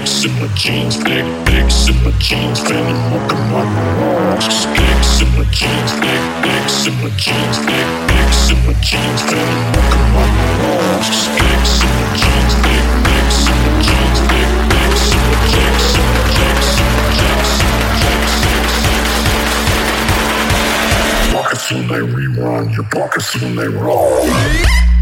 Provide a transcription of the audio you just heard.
X in my jeans, X in my jeans, Fanny walking on the walls. X in my jeans, X in my jeans, X in my jeans, Fanny walking on the walls. X in my jeans, X in my jeans, X in my jeans, pockets when they rerun, your pockets when they roll.